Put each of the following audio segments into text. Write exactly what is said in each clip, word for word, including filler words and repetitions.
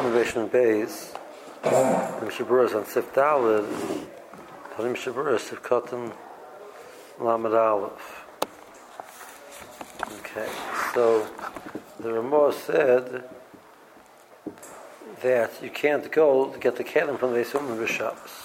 Motivation Bays, Mishaburas on Sif Dalid, Tani Mishaburas, Sif Katan Lamed Aleph. Okay, so the Ramah said that you can't go to get the Kelim from the Beis Umm B'Shabbos.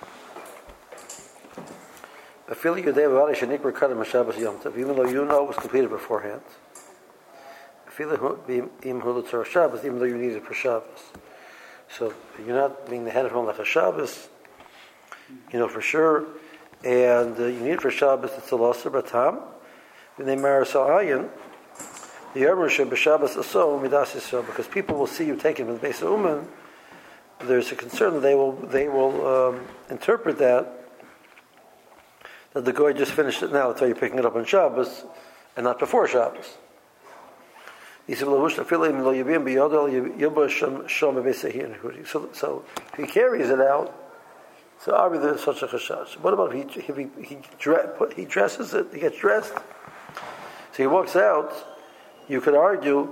I feel like you're there about Shanikra Kadam Shabbos Yom Tov, even though you know it was completed beforehand. I feel like Im Hulatzar Shabbos, even though you need it for Shabbos. So you're not being the head of home like a Shabbos, you know for sure, and uh, you need it for Shabbos. It's a loser batam. When they marry Sa'ayin, the Yerusha b'Shabbos aso midas Yisrael, because people will see you taking from the Beis Umm. There's a concern that they will they will um, interpret that. That the goy just finished it now, that's why you're picking it up on Shabbos, and not before Shabbos. He said, So, so if he carries it out, so obviously there's such a chashash. What about if he, if he, he, dre- he dresses it, he gets dressed, so he walks out, you could argue,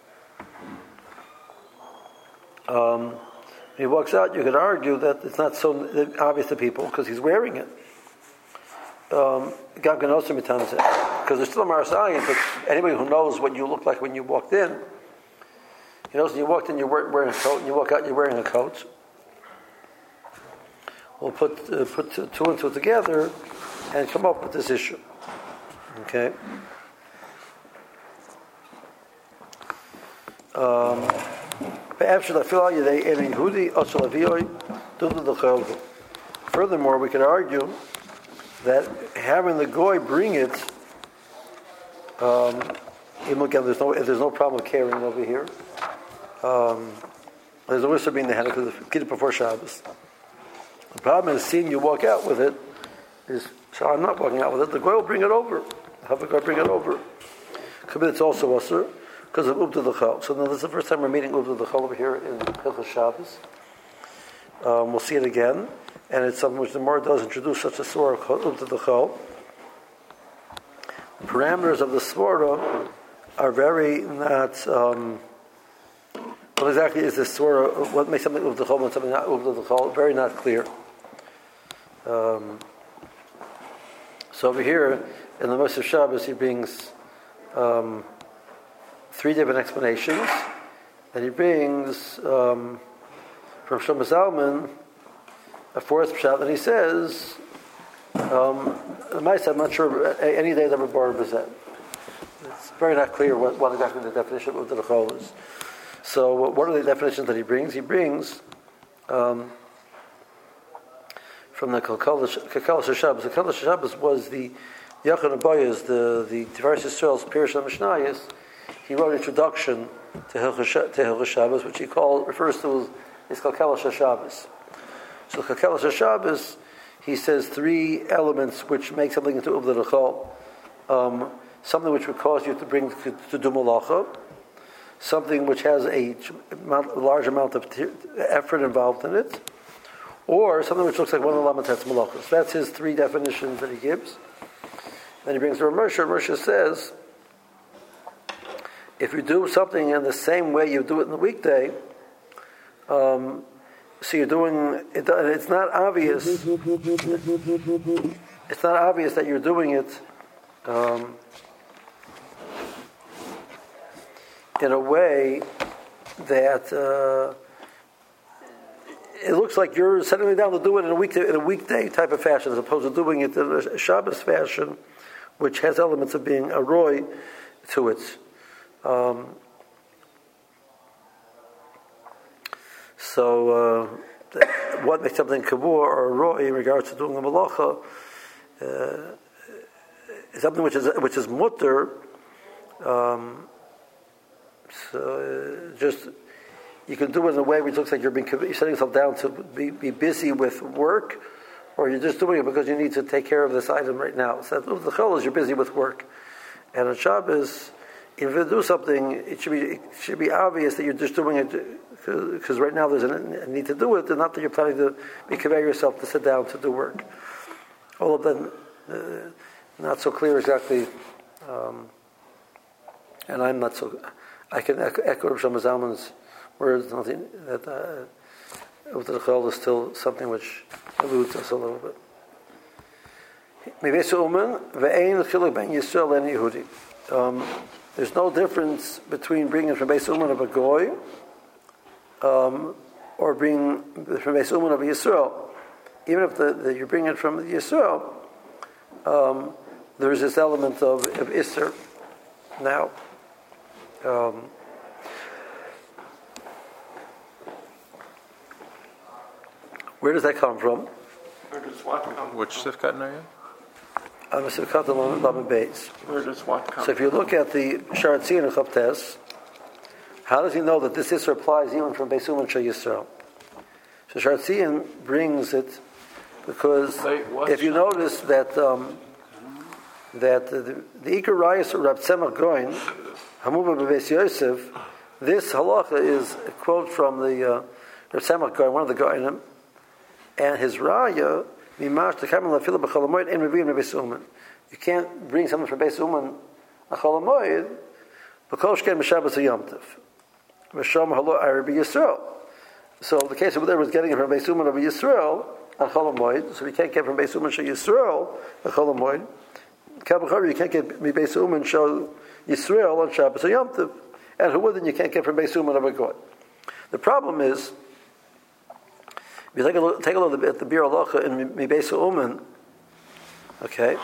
um, if he walks out, you could argue that it's not so obvious to people, because he's wearing it. Um, because there's still a marasayan, but anybody who knows what you look like when you walked in, he knows when you walked in you're wearing a coat, and you walk out you're wearing a coat. We'll put uh, put two and two together and come up with this issue. Okay. Um, Furthermore, we could argue that having the goy bring it, um, even again, there's no there's no problem with carrying over here. Um, there's a wisdom being the hand because get it before Shabbos. The problem is seeing you walk out with it is so I'm not walking out with it. The goy will bring it over. Have the goy bring it over. Could be it's also usher because of Ubda L'chal. So now this is the first time we're meeting Ubda L'chal over here in Hilchos Shabbos. Um, we'll see it again. And it's something which the Gemara does introduce such a swara called to the chol. The parameters of the swara are very not. Um, what exactly is this swara? What makes something of the chol and something not of the chol? Very not clear. Um, so over here in the Moshe Shabbos, he brings um, three different explanations, and he brings um, from Shlomo Zalman a fourth pshat, and he says, um, I'm not sure any day that we're born Bezet. It's very not clear what, what exactly the definition of the Chol is. So, what are the definitions that he brings? He brings um, from the Kakal Shabbos. The Kakal Shabbos was the Yachon Abayas, the the Tivaris Yisrael's Pirush Mishnayos. He wrote an introduction to Hilchos Shabbos, which he called refers to as Kakal Shabbos. So Chakelas Shabbos, he says three elements which make something into Ubda L'chol. Um, something which would cause you to bring to, to do malacha, something which has a, a large amount of t- effort involved in it, or something which looks like one of the lamatetz malachos. That's his three definitions that he gives. Then he brings the Ramersha. Ramersha says, if you do something in the same way you do it in the weekday, um, so you're doing it. It's not obvious. It's not obvious that you're doing it um, in a way that uh, it looks like you're settling down to do it in a weekday, in a weekday type of fashion, as opposed to doing it in a Shabbos fashion, which has elements of being a roy to it. Um, So, uh, what makes something kabur or roy in regards to doing a malacha uh, is something which is which is mutter. Um, so, uh, just you can do it in a way which looks like you're being you're setting yourself down to be, be busy with work, or you're just doing it because you need to take care of this item right now. So the chol is you're busy with work, and on Shabbos, if you do something, it should be it should be obvious that you're just doing it. Because right now there's a need to do it, and not that you're planning to be convey yourself to sit down to do work. All of them uh, not so clear exactly, um, and I'm not so. I can echo, echo Shlomo Zalman's whereas nothing that uh, Uvda L'Chol is still something which eludes us a little bit. Um, there's no difference between bringing from Beis Uman of a Goy um, or bringing from Beis Uman of a Yisrael. Even if the, the, you bring it from the Yisrael, um, there's this element of, of Isser. Now, um, where does that come from? Where does what come from? Which Sifkat area? I'm a Sifkat Lamed Beis. Where does what come So if you look at the Sharat Tzin and Chavtes, how does he know that this Isser applies even from Beis Uman Shel Yisrael? So Sharat Tzin brings it because Wait, if you notice that um, that the, the Iker Rayas of Rab Tzemach Goin, Hamuba Bebeis Yosef, this halacha is a quote from the uh, Rab Tzemach Goin, one of the Goinim, and his Raya, Mimash the Kamel Lafila B'Cholamoid and Revim Beis Uman. You can't bring something from Beis Uman a Cholamoid because Shken B'Shabbos Yom Tov. V'Shom Halo Arabi Yisrael. So the case of there was getting it from Beis Uman of Yisrael on Cholamoid, so we can't get from Beis Uman Shel Yisrael a Cholamoid. You can't get Beis Uman Shel Yisrael on Shabbos Yom Tov, and who then you can't get from Beis Uman of a God. The problem is, if you take a look, take a look at the Bir Halacha in Beis Uman, okay,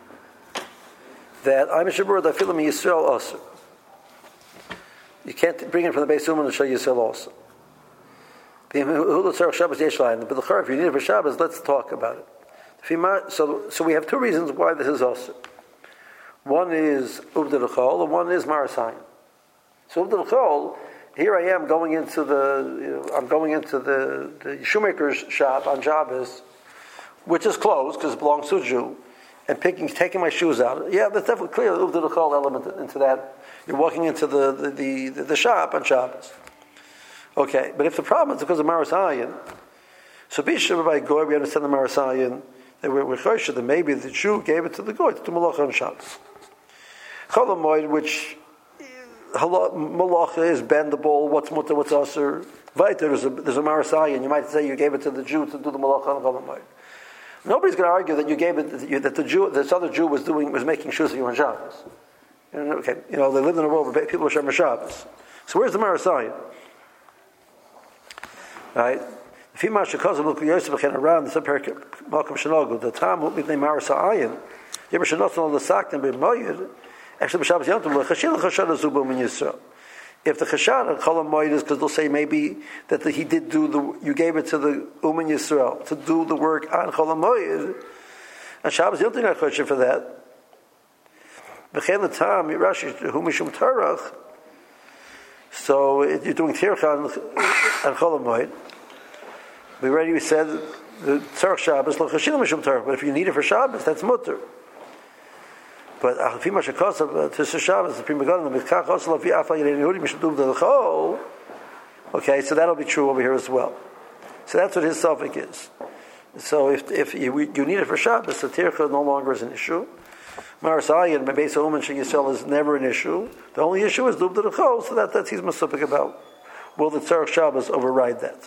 that I'm a Shabur that Filim Yisrael also. You can't bring it from the Beis Uman and Shel Yisrael also. But if you need it for Shabbos, let's talk about it. So, so we have two reasons why this is also. One is Uvda L'Chol, and one is Marasayin. So Uvda L'Chol, here I am going into the, you know, I'm going into the, the shoemaker's shop on Shabbos, which is closed because it belongs to a Jew, and picking, taking my shoes out. Yeah, that's definitely clear. The Uvda L'Chol element into that. You're walking into the the, the, the, the shop on Shabbos. Okay, but if the problem is because of Marasayin, so Bishop by Goy, we understand the Marasayin, that we're, we're choshed that maybe the Jew gave it to the Goy to do Malacha on Shabbos. Cholamoid, which Malacha is bendable, what's mutter, what's usher. Vaiter, there's a, there's a Marasayin, you might say you gave it to the Jew to do the Malacha on Cholamoid. Nobody's going to argue that you gave it, that, you, that the Jew, this other Jew was doing, was making shoes for you on Shabbos. You know, okay, you know, they lived in a world where people were Shemer Shabbos. So where's the Marasayin? Right? If he must cause a look Yosef can around the subper Malcolm Shanogu, the time will be named Marasayin, you ever should not know the Saktan be Moyed, actually Shabbos Yom Tov, Chashil Chashana Zubum in Yisrael. If the Chashana Cholam Moyed is because they'll say maybe that the, he did do the, you gave it to the Uman Yisrael to do the work on Cholam Moyed, and Shabbos Yom Tov not Chashil for that. B'chein the time, Rashi, Hu Mishum Tarach, so you're doing Tircha on Cholam Moed. We already said the Tzarech Shabbos lo chashil mishum Tarach, but if you need it for Shabbos, that's mutter. But achafim hashakos to Shabbos, the prima gadol mikach osel afi afal yedei Yehudi mishaduv delchol. Okay, so that'll be true over here as well. So that's what his suffix is. So if if you, you need it for Shabbos, the Tircha no longer is an issue. Marasayin, Beis Uman Shel Yisrael is never an issue. The only issue is Dub D'Chol, so that, that's he's masupik about. Will the Tzarech Shabbos override that?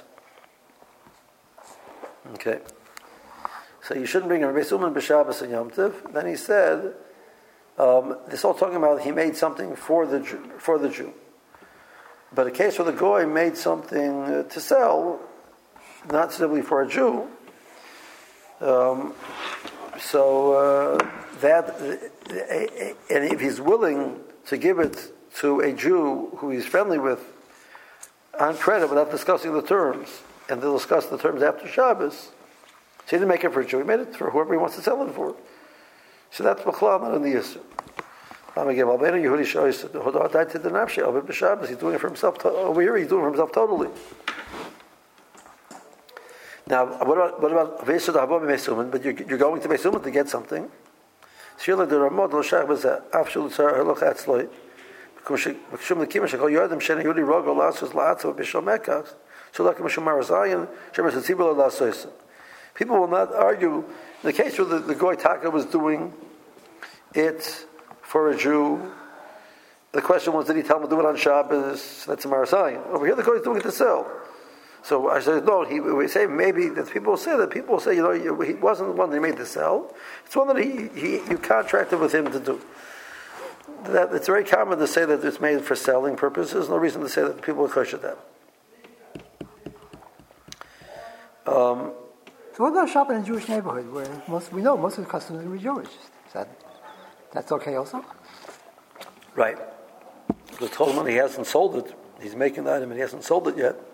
Okay. So you shouldn't bring a Beis Uman b'Shabbos and Yom Tov. Then he said, um, this all talking about he made something for the Jew, for the Jew. But a case where the Goy made something uh, to sell, not simply for a Jew, um, so uh, that, and if he's willing to give it to a Jew who he's friendly with on credit without discussing the terms, and they'll discuss the terms after Shabbos, so he didn't make it for a Jew, he made it for whoever he wants to sell it for. So that's B'chlal, not in the Yisur. He's doing it for himself. Over here, he's doing it for himself totally. Now, what about what about Beis Uman? But you're, you're going to Beis Uman to get something. Surely the Ramad l'shach was absolute tzar halach atzloi. B'kushum l'kima shekol yodem sheni yudi rogo lasos la'atzav b'shal mekach. So like Mishum Marasayin, shemer setzibur la'asoysa. People will not argue. In the case where the, the Goy Taka was doing it for a Jew, the question was, did he tell him to do it on Shabbos? That's a Marasayan. Over here, the guy is doing it to sell. So I said, no, he, we say maybe that people say that people say, you know, he wasn't the one that he made to sell. It's one that he, he you contracted with him to do. That it's very common to say that it's made for selling purposes. There's no reason to say that people are kosher that. Um, so what about shopping in a Jewish neighborhood where most we know most of the customers are Jewish? Is that that's okay also? Right. Because told him he hasn't sold it. He's making the item and he hasn't sold it yet.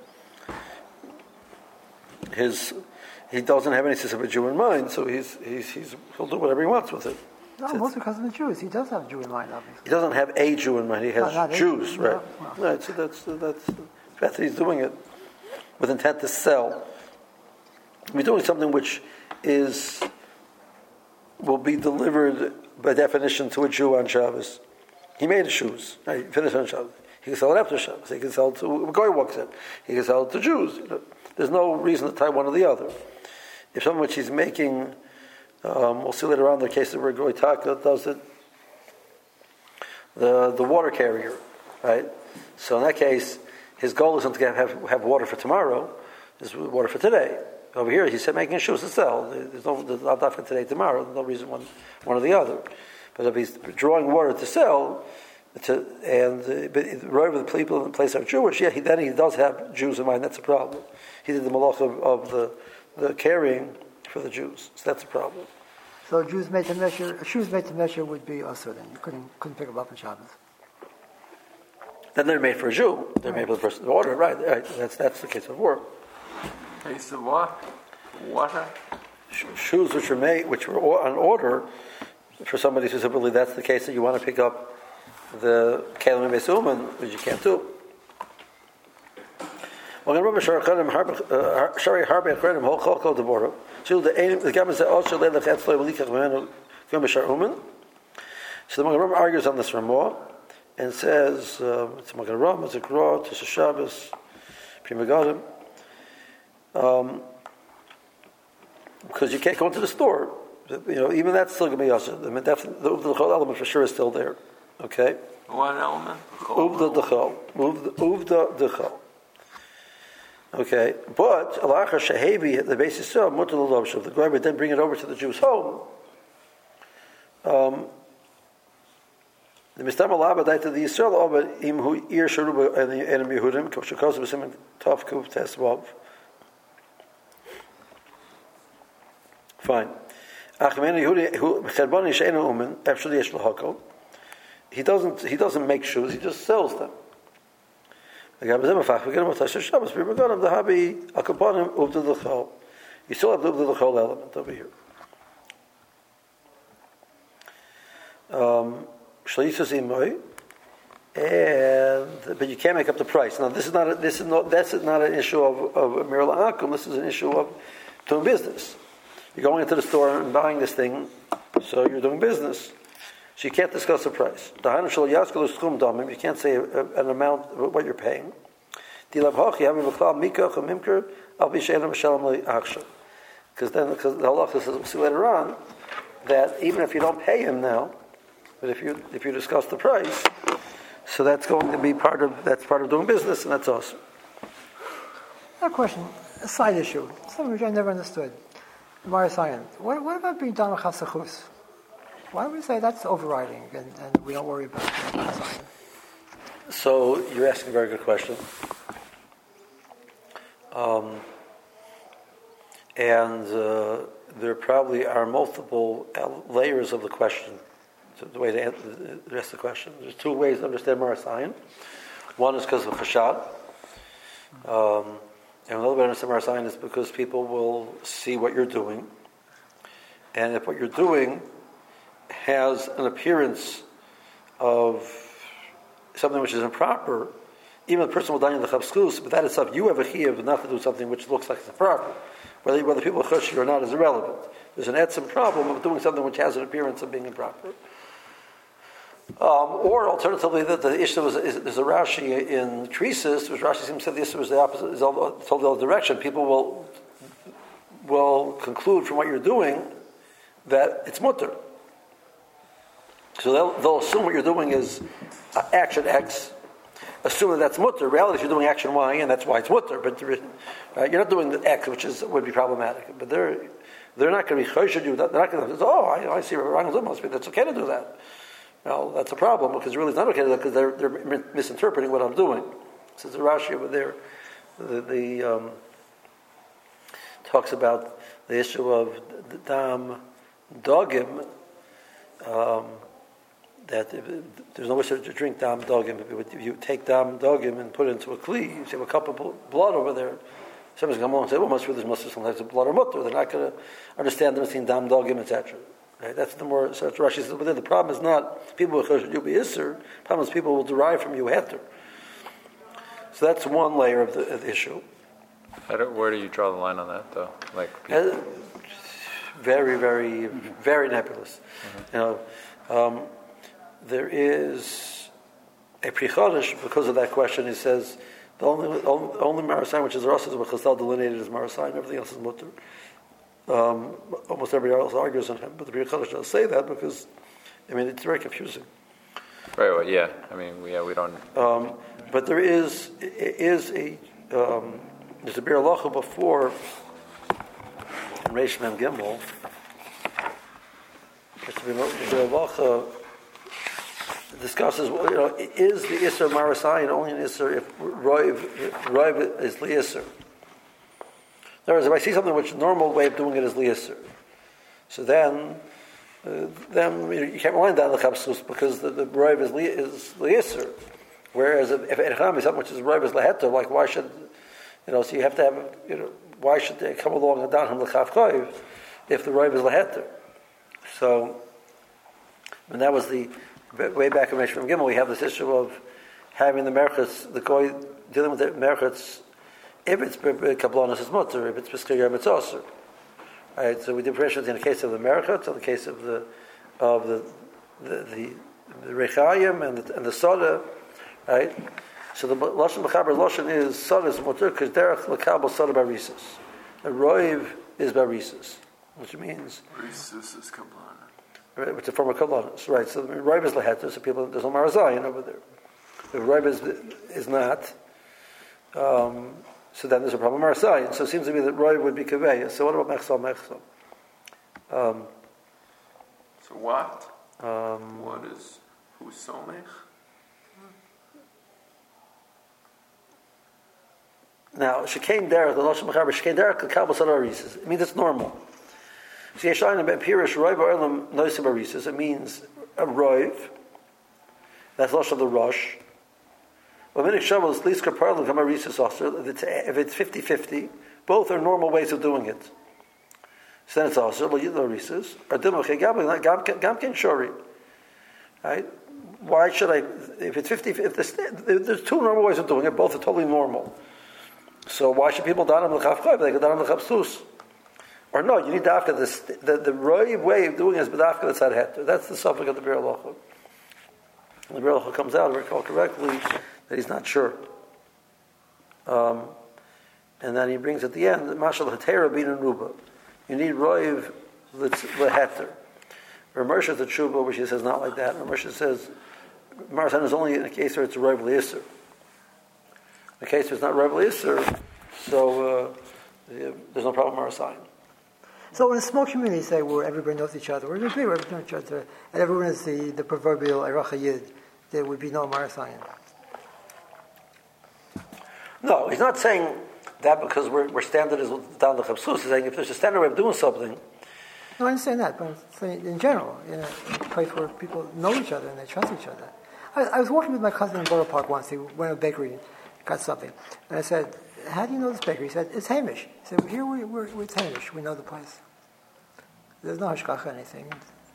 His he doesn't have any specific Jew in mind, so he's he's he's he'll do whatever he wants with it. No, so most of the customers are Jews. He does have a Jew in mind, obviously. He doesn't have a Jew in mind. He has no, Jews, a, right? No, no. Right. So that's that's that's he's doing it with intent to sell. We're doing something which is will be delivered by definition to a Jew on Shabbos. He made the shoes. Right? He finished on Shabbos. He can sell it after Shabbos. He can sell it to a guy walks in. He can sell it to Jews. You know, there's no reason to tie one or the other. If something which he's making, um, we'll see later on the case where Goy Taka does it, the the water carrier, right? So in that case, his goal isn't to have have water for tomorrow. It's water for today. Over here, he said making shoes to sell. There's no there's not for today, tomorrow. There's no reason one one or the other. But if he's drawing water to sell, to, and uh, but right with the people in the place are Jewish, yeah, he, then he does have Jews in mind. That's a problem. He did the malach of, of the the carrying for the Jews, so that's a problem. So Jews made to measure, shoes made to measure would be also then you couldn't couldn't pick them up on Shabbos. Then they're made for a Jew. They're right. Made for the person to order, right? Right. That's that's the case of work. Case of what? Water? Shoes which are made, which were on order for somebody specifically. That's the case that you want to pick up the kelim and besuman, which you can't do. Well, in Rabbi Shari Harbe Akrenim Hol Chol Kol Deborah, so the the Gemara says also let the Chetzlo Malikach Menu Gemara Shar Uman. So the Gemara argues on this Ramah and says um, it's Magen Ram, it's a Gra, it's a Shabbos, Pri Megadim. Um, because you can't go into the store, you know. Even that's still going to be yasser. I mean, definitely the Uvda D'chol element for sure is still there. Okay. What element? Uvda D'chol. Uvda D'chol. Okay, but alacha shehevi the basis of mutar l'lobshav. The guy would then bring it over to the Jew's home. Um, the mistam alaba died to the Yisrael over im hu ir sharuba and the enemy Yehudim kavshakos b'simin tov kuv tesvav. Fine. He doesn't. He doesn't make shoes. He just sells them. You still have the Uvda D'chol element over here. Um, and but you can't make up the price. Now this is not. A, this is not. That's not an issue of of Mir L'Akum. This is an issue of doing business. You're going into the store and buying this thing, so you're doing business. So you can't discuss the price. You can't say an amount of what you're paying. Because then, because the halacha says, we'll see later on, that even if you don't pay him now, but if you if you discuss the price, so that's going to be part of that's part of doing business, and that's awesome. A question, a side issue, something which I never understood. Mara Science. What, what about being done with Chasachus? Why do we say that's overriding and, and we don't worry about it? So you're asking a very good question. Um, and uh, there probably are multiple layers of the question. So the way to address the question. There's two ways to understand Mara Science. One is because of Chashad. Um, And a little bit of our sign is because people will see what you're doing, and if what you're doing has an appearance of something which is improper, even the person will die in the chavskus, but that itself, you have a chiyuv not to do something which looks like it's improper. Whether whether people are chushi or not is irrelevant. There's an etzim problem of doing something which has an appearance of being improper. Um, or alternatively, that the issue is, is there's a Rashi in Krisis, which Rashi seems to say the issue is the opposite, is all, told the other direction. People will will conclude from what you're doing that it's mutter. So they'll, they'll assume what you're doing is uh, action X, assume that that's mutter. Reality, you're doing action Y, and that's why it's mutter. But right, you're not doing the X, which is would be problematic. But they're they're not going to be choshed you. They're not going to say, oh, I, I see Ryan's must be. That's okay to do that. Well, that's a problem because really it's not okay to do that because they're they're misinterpreting what I'm doing. So the Rashi over there, the, the um, talks about the issue of the dam dogim. Um, that if, there's no way to drink dam dogim. If you take dam dogim and put it into a kli, you have a cup of blood over there. Someone's going to come along and say, well, must be there must be some types of blood or mutter. They're not going to understand the between dam dogim, et cetera. Right? That's the more, so that's Rashi says, but then the problem is not people will choshed you be isser, the problem is people will derive from you heter. So that's one layer of the, of the issue. How do, where do you draw the line on that, though? Like people... uh, very, very, very nebulous. Mm-hmm. You know, um, there is a Pri Chodesh because of that question. He says the only only, only Marasayin which is Rosh is what Chazal delineated as Marasayin. Everything else is mutter. Um, almost everybody else argues on him, but the Pri Chodesh doesn't say that because I mean it's very confusing. Right. Well, yeah. I mean, yeah, we don't. Um, but there is is a um, there's a Bir Halacha before in Reish Mem Gimel. It's a Bir Halacha discusses, you know, is the Isser Marasayin only an Isser if Roiv, Roiv is the Isser? In other words, if I see something which the normal way of doing it is the Isser, so then uh, then you, know, you can't rely on the Chabsus because the, the Roiv is, li, is the Isser. Whereas if, if Ercham is something which is Roiv is Leheter, like why should, you know, so you have to have, you know, why should they come along and down him Lechav Choiv if the Roiv is Leheter? So, and that was the way back in Reish Mem Gimel, we have this issue of having the merchats, the goy dealing with the merchats, if it's kablonis it's mutter, if it's b'schiyar it's osur. Right, so we differentiate in the case of the merchats, in the case of the of the the the, the rechayim and the and the soda, right? So the lashon b'chaber lashon is soda is mutter because derech l'kabel soda barisus. The roiv is barisus, which means barisus is kablonis. Right, it's a form of kolonos, right? So the Raib is leheter, so people there's no marazayin over there. The Raib is is not. Um, so then there's a problem with marazayin. So it seems to me that Raib would be kaveya. So what about mechsal mechsal? Um, so what? Um, what is who's somech? Now shekain derech the lashon mechaber shekain derech the kabel sadarisis. It means it's normal. So Yeshayin ben Pirish Roiv Olam Noisib Arisis. It means a Roiv. That's Lush of the Rush. But Minik Shabbos Liska Parlam Kam Arisis Osir. If it's fifty-fifty, both are normal ways of doing it. So then it's Osir. Well, you know Arisis. Or Dimach Gamken Shori. Right? Why should I? If it's fifty, if there's two normal ways of doing it, both are totally normal. So why should people down on the Chafchav? They go down on the Chavsus. Or no, you need dafka. The the, the right way of doing it is b'dafka that's at heter. That's the suffix of the Bir Halacha. And the Bir Halacha comes out, if I recall correctly, that he's not sure. Um, and then he brings at the end, Mashal Hatera bin and Ruba. You need roiv leheter. Ramersha the Tshuva, which he says not like that. Ramersha says Marasan is only in a case where it's roiv leisser. In a case where it's not roiv leisser, so uh, there's no problem with Marasan. So in a small community, say, where everybody knows each other, where everybody knows each other, and everyone is the, the proverbial Eracha Yid, there would be no Marasayan. No, he's not saying that because we're, we're standard is down the Chabsus. He's saying if there's a standard way of doing something. No, I understand that, but I'm saying in general, in a, in a place where people know each other and they trust each other. I, I was walking with my cousin in Borough Park once. He went to a bakery and got something. And I said, how do you know this bakery? He said, it's Hamish. He said, here we, we're, we're it's Hamish. We know the place. There's no hashgacha or anything.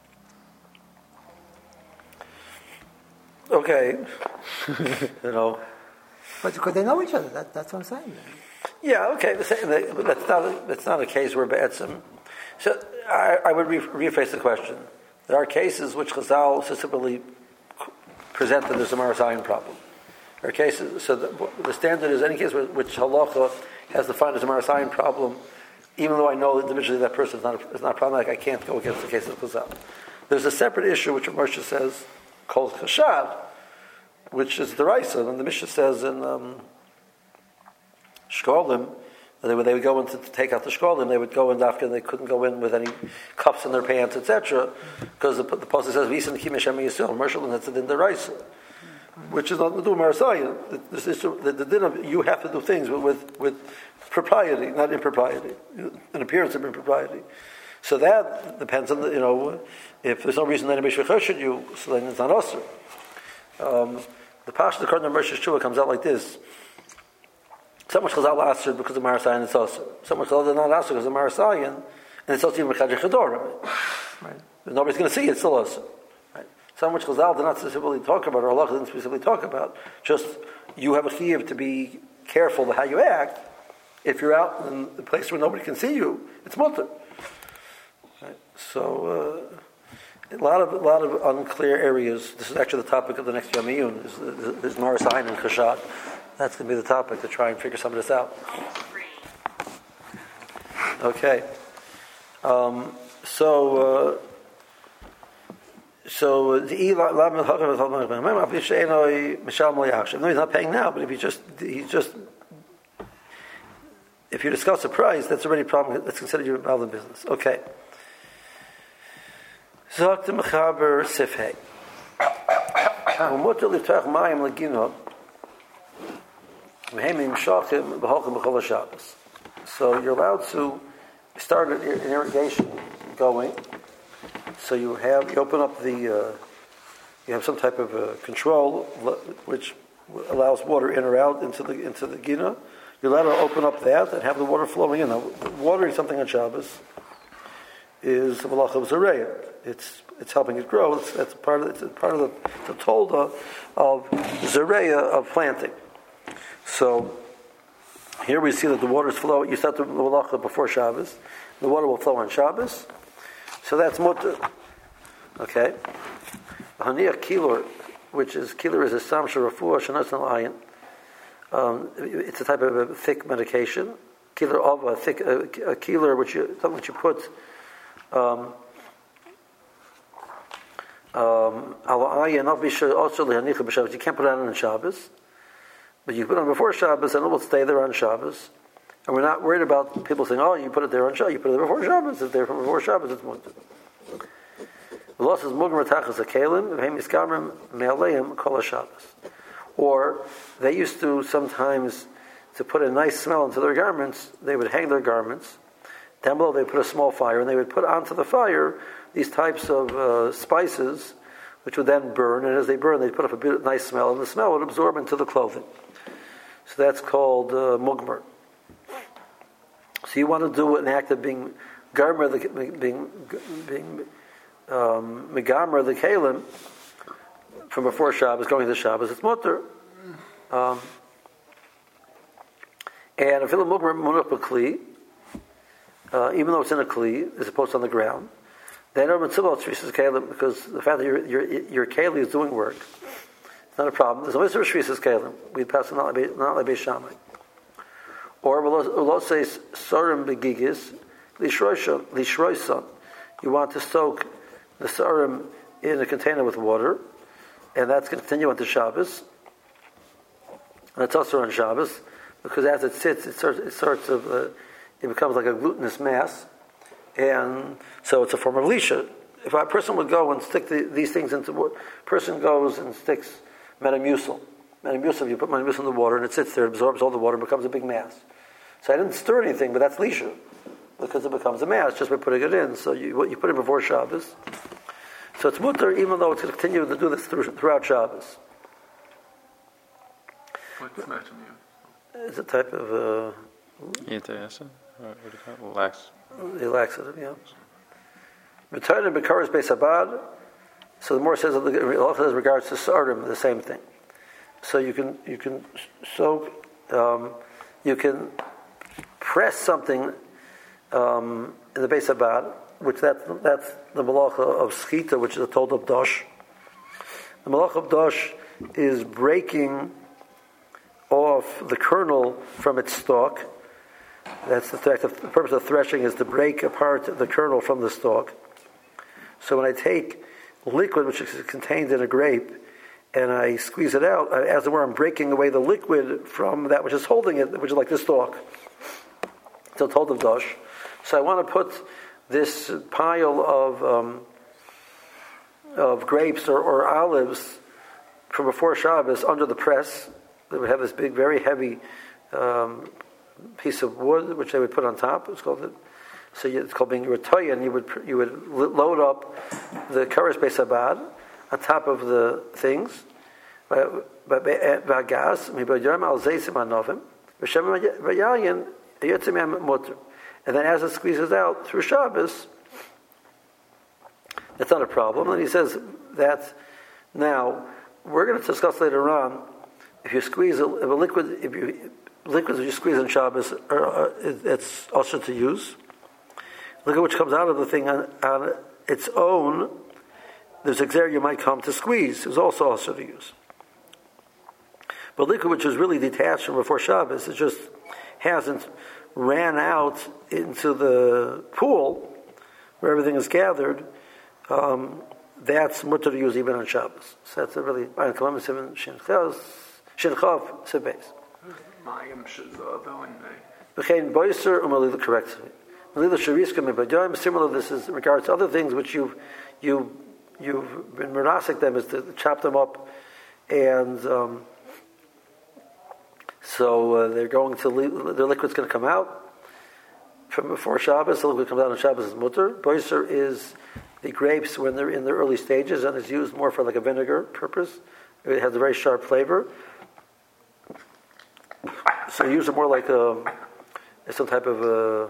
Okay. You know. But because they know each other, that, that's what I'm saying. Yeah, okay. That's not a, that's not a case where Be'etzim. So I, I would re- rephrase the question. There are cases which Chazal specifically present that there's a Marasayan problem. There are cases, so the, the standard is any case which halacha has defined as a Marasayan problem, even though I know individually that person is not, is not problematic, I can't go against the case of Chazal. There's a separate issue which Moshe says called chashad, which is the Raisa, and the Mishnah says in um, Shkolim, they would, they would go in to, to take out the Shkolim, they would go in after, and they couldn't go in with any cups in their pants, et cetera, because the, the Pasuk says, V'isen Kim Hashem Yisrael, Moshe, that's in the Raisa, which is not to do with Marasayan. The, the, the din of, you have to do things with, with, with propriety, not impropriety, an appearance of impropriety. So that depends on the, you know, if there's no reason that anybody should choshen you, so then it's not usher. Um, the Pasha, the Korban Moshe Shua comes out like this. So much chazal asher because of Marasayan, it's usher. So much chazal not asher because of Marasayan, and it's also even Mechadr Chador. Right? Nobody's going to see it, it's still usher. Right? So much chazal did not specifically talk about, or Allah didn't specifically talk about, just you have a chiyuv to be careful how you act. If you're out in a place where nobody can see you, it's mutter. Right? So, uh, a lot of a lot of unclear areas. This is actually the topic of the next Yom Iyun. Is is Marasayan and Chashad. That's going to be the topic to try and figure some of this out. Okay. Um, so, uh, so the no, he's not paying now. But if he just he just if you discuss a price, that's already a problem. That's considered your Malvin business. Okay. Zok the Mechaber Sifhei. Umutar liftach mayim legino. V'heimim shachim b'holchem b'chol haShabbos. So you're allowed to start an irrigation going. So you have you open up the uh, you have some type of uh, control which allows water in or out into the into the gina. You're allowed to open up that and have the water flowing in. Now, watering something on Shabbos is the malacha of Zareya. It's it's helping it grow. It's, that's part of it's part of the, the tolda of Zareya of planting. So here we see that the waters flow. You start the malacha before Shabbos. The water will flow on Shabbos. So that's mutter. Okay. Haniach kilor, which is kilor is a sam sharafuah shenas ayin. Um, it's a type of a thick medication. Kilor of a thick a, a kilor, which you something which you put. Um, um, you can't put it on on Shabbos, but you put it on before Shabbos, and it will stay there on Shabbos. And we're not worried about people saying, "Oh, you put it there on Shabbos. You put it there before Shabbos. It's there from before Shabbos. It's mutter." The loss is mugmer tachas akelim v'hem iskamrim me'aleim kol Shabbos. Or they used to sometimes to put a nice smell into their garments. They would hang their garments. Down below, they put a small fire, and they would put onto the fire these types of uh, spices, which would then burn. And as they burn, they'd put up a bit of nice smell, and the smell would absorb into the clothing. So that's called uh, mugmer. So you want to do an act of being garmer, the, being being um, megamer the kalim from before Shabbos, going to Shabbos. It's mutter. Um, and a film mugmer munach b'kli. Uh, even though it's in a kli, as opposed to on the ground, then because the fact that your your your keli is doing work, it's not a problem. There's always a shvisas kelim. We pass it not like Beis Shammai. Or we'll say sarim begigis lishroisa. You want to soak the sarim in a container with water, and that's going to continue into Shabbos. And it's also on Shabbos because as it sits, it starts, it starts of uh, it becomes like a glutinous mass, and so it's a form of lisha. If a person would go and stick the, these things into water, a person goes and sticks metamucil. Metamucil, you put metamucil in the water, and it sits there, it absorbs all the water, and becomes a big mass. So I didn't stir anything, but that's lisha, because it becomes a mass just by putting it in. So you you put it before Shabbos. So it's mutter, even though it's going to continue to do this through, throughout Shabbos. What's metamucil? It's a type of uh, Antacid? What do you call it? Lax. The laxative, yeah. Return and Bekaras Beis Abad. So the more says that as regards to sardim, the same thing. So you can you can soak, um, you can press something um, in the Beis Abad, which that's that's the malacha of schita, which is a told of dosh. The malacha of dosh is breaking off the kernel from its stalk. That's the fact. The purpose of threshing is to break apart the kernel from the stalk. So when I take liquid which is contained in a grape and I squeeze it out, as it were, I'm breaking away the liquid from that which is holding it, which is like this stalk. Till told of dosh. So I want to put this pile of um, of grapes or, or olives from before Shabbos under the press. They would have this big, very heavy um, piece of wood which they would put on top. It's called it. So it's called being retoya, and you would you would load up the kares beis habad on top of the things. And then as it squeezes out through Shabbos, it's not a problem. And he says that now we're going to discuss later on if you squeeze a, if a liquid, if you liquids you squeeze in Shabbos, are, are, it's also to use. Liquid which comes out of the thing on, on its own, there's exer you might come to squeeze, is also also to use. But liquid which is really detached from before Shabbos, it just hasn't ran out into the pool where everything is gathered. Um, that's mutter to use even on Shabbos. So that's a really Shinchav Sebes. Mayim Shazado and B'chein Boiser Umalila corrects me. Malila Shariska Mebadayim. Similar, this is in regards to other things which you've you you've been merasik them is to chop them up, and um, so uh, they're going to leave, the liquid's going to come out from before Shabbos. The liquid comes out on Shabbos is mutter. Boiser is the grapes when they're in their early stages and is used more for like a vinegar purpose. It has a very sharp flavor. So you use it more like a, some type of a,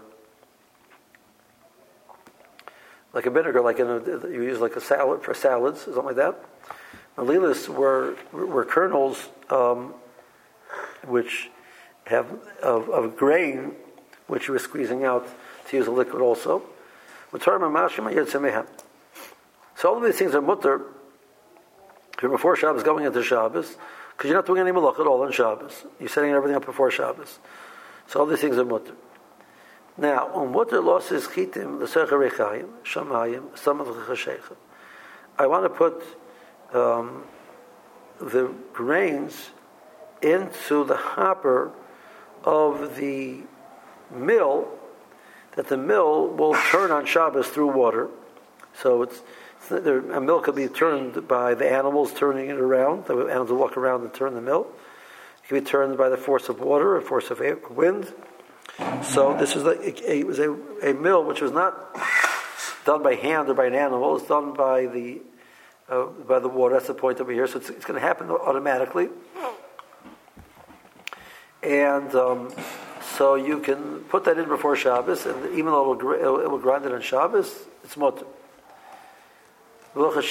like a vinegar, like in a, you use like a salad for salads, something like that. Malilas were were kernels um, which have of, of grain which you were squeezing out to use a liquid also. So all of these things are mutter before Shabbos going into Shabbos, because you're not doing any malach at all on Shabbos. You're setting everything up before Shabbos. So all these things are mutter. Now, on mutter losses chitim l'secher rechayim shamayim samad l'chashecha. I want to put um, the grains into the hopper of the mill, that the mill will turn on Shabbos through water. So it's a mill could be turned by the animals turning it around. The animals will walk around and turn the mill. It can be turned by the force of water, a force of air, wind. So this is like a, it was a, a mill which was not done by hand or by an animal. It's done by the uh, by the water. That's the point over here. So it's, it's going to happen automatically. And um, so you can put that in before Shabbos, and even though it will, it will grind it on Shabbos, it's mutter. So the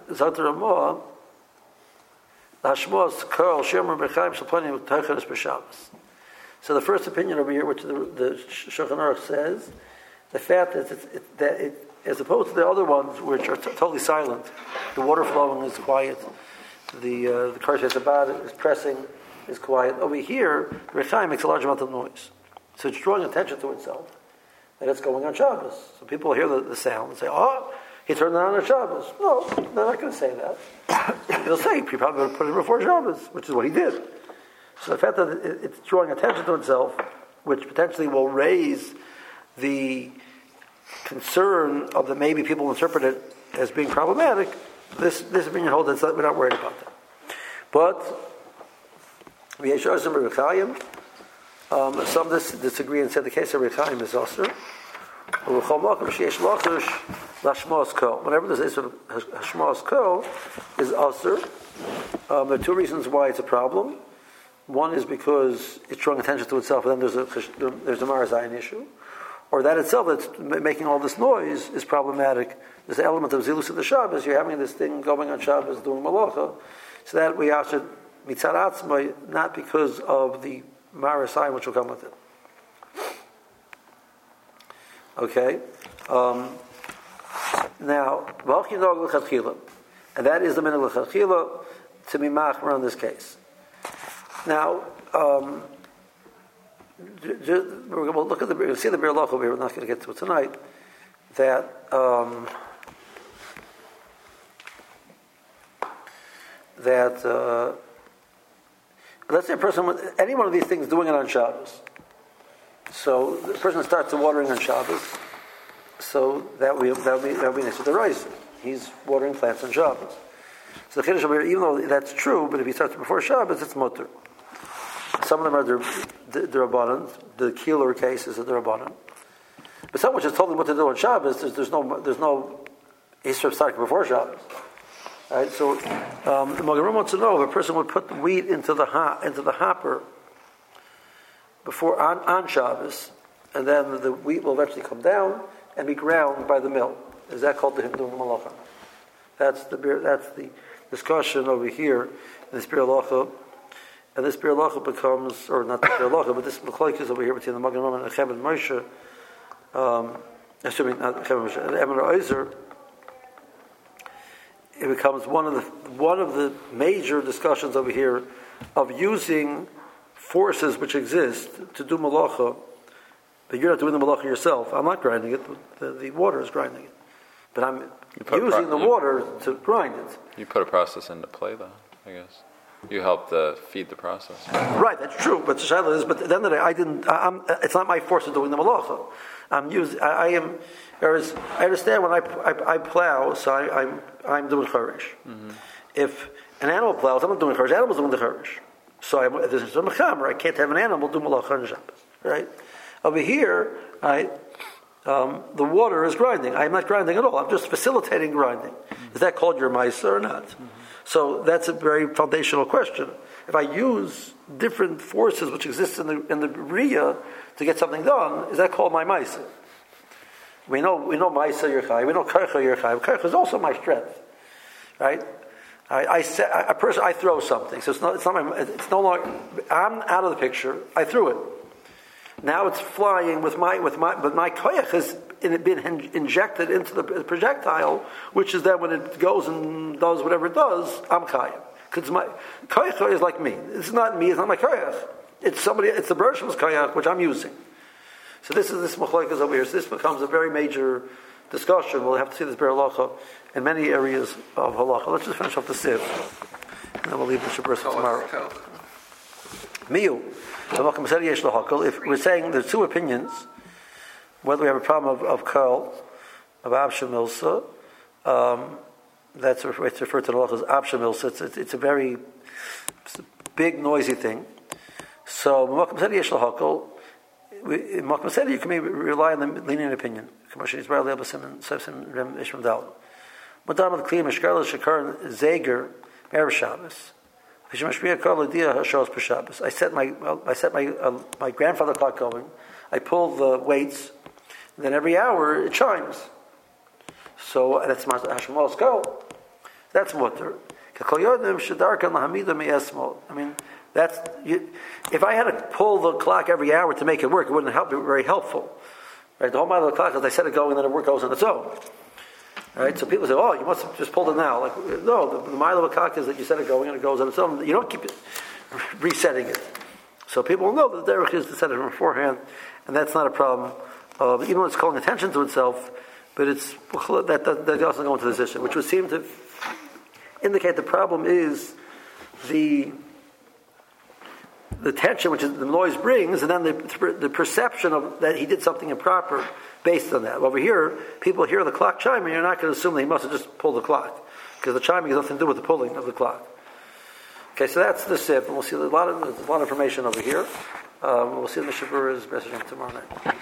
first opinion over here, which the, the Shulchan Aruch says, the fact that, it's, it, that it, as opposed to the other ones which are t- totally silent, the water flowing is quiet, the uh, the kares beis habad is pressing, is quiet. Over here, the Rechaim makes a large amount of noise, so it's drawing attention to itself that it's going on Shabbos. So people hear the, the sound and say, "Oh, he turned it on on Shabbos." No, they're not going to say that. They'll say he probably would put it before Shabbos, which is what he did. So the fact that it, it's drawing attention to itself, which potentially will raise the concern of that maybe people interpret it as being problematic, this this opinion holds that we're not worried about that. But um, some dis- disagree and said the case of Rechaim is Osir. Whenever there's a sort of Hashmas Ko is Osir, um, there are two reasons why it's a problem. One is because it's drawing attention to itself, and then there's a there's a Marazayan issue, or that itself that's making all this noise is problematic. There's an element of Zilus of the Shabbos. You're having this thing going on Shabbos doing Malacha, so that we have to mitzad atzmai, not because of the Marazayan which will come with it. Okay. Um, now, and that is the minhag l'chadchila to be machmer on this case. Now, um, we'll look at the, we'll see the Bir Loch over here. We're not going to get to it tonight. That um, that uh, let's say a person with any one of these things doing it on Shabbos. So the person starts the watering on Shabbos. So that would that would be that would be Nisr D'Oraisa. He's watering plants on Shabbos. So the Chiddush over here, even though that's true, but if he starts before Shabbos, it's mutter. Some of them are the Rabbanan. The Keeler case is a Rabbanan. But someone just told them what to do on Shabbos. There's, there's no there's no Isra starting before Shabbos. Right? So um, the Magen wants to know if a person would put the wheat into the ha- into the hopper before on, on Shabbos, and then the wheat will eventually come down and be ground by the mill. Is that called the him doing the malacha? That's the that's the discussion over here in this Bir Halacha. And this Bir Halacha becomes, or not the Bir Halacha, but this Mechloek is over here between the Magen Avraham and Echem and Moshe, um, assuming not Echem and Moshe, and Emer Oizer. It becomes one of the one of the major discussions over here of using forces which exist to do malacha, but you're not doing the malacha yourself. I'm not grinding it; the, the water is grinding it, but I'm using pro- the you, water to grind it. You put a process into play, though. I guess you help the feed the process. Right, that's true. But the shaila is, but at the end of the day, I didn't. I, I'm, it's not my force of doing the malacha. I'm using. I, I am. Whereas I understand when I, I, I plow, so I, I'm I'm doing charish. Mm-hmm. If an animal plows, I'm not doing charish. Animal's doing the charish. So I, this is a mechamer. I can't have an animal do malacha on Shabbos. Right? Over here, I, um, the water is grinding. I'm not grinding at all. I'm just facilitating grinding. Mm-hmm. Is that called your ma'aser or not? Mm-hmm. So that's a very foundational question. If I use different forces which exist in the in the Bria to get something done, is that called my ma'aser? We know we know ma'aser yerchai. We know karcha yerchai. Karcha is also my strength, right? I, I set a person. I throw something, so it's not. It's not. My, it's no longer. I'm out of the picture. I threw it. Now it's flying with my with my. But my koyach has been injected into the projectile, which is that when it goes and does whatever it does, I'm kayach. Because my koyach is like me. It's not me. It's not my koyach. It's somebody. It's the Bershom's koyach, which I'm using. So this is this machlokes over here. So this becomes a very major discussion. We'll have to see this Bir Halacha in many areas of halacha. Let's just finish off the sieve, and then we'll leave the Shabbos tomorrow. Miu, if we're saying there's two opinions, whether we have a problem of, of curl, of Absha Milsa, um, that's referred to the halacha as Absha Milsa. It's, it's, it's a very it's a big, noisy thing. So, in Makom Seder, you can maybe rely on the lenient opinion. Madam of the Kliyim Mishkala Shakar Zeger Erev Shabbos. I set my I set my uh, my grandfather clock going. I pull the weights, and then every hour it chimes. So that's Hashem's go. That's mutter. I mean. That's you, if I had to pull the clock every hour to make it work, it wouldn't help. Be very helpful, right? The whole matter of the clock is I set it going, and then it work goes on its own, right? So people say, "Oh, you must have just pulled it now." Like, no, the, the mile of a clock is that you set it going and it goes on its own. You don't keep it, resetting it. So people will know that the derech is to set it beforehand, and that's not a problem. Uh, even though it's calling attention to itself, but it's that that, that doesn't go into this issue, which would seem to indicate the problem is the. the tension which is, the noise brings, and then the, the perception of that he did something improper based on that. Over here, people hear the clock chime, and you're not going to assume that he must have just pulled the clock, because the chiming has nothing to do with the pulling of the clock. Okay, so that's the sip, and we'll see a lot of, a lot of information over here. Um, we'll see the Shabura's messaging tomorrow night.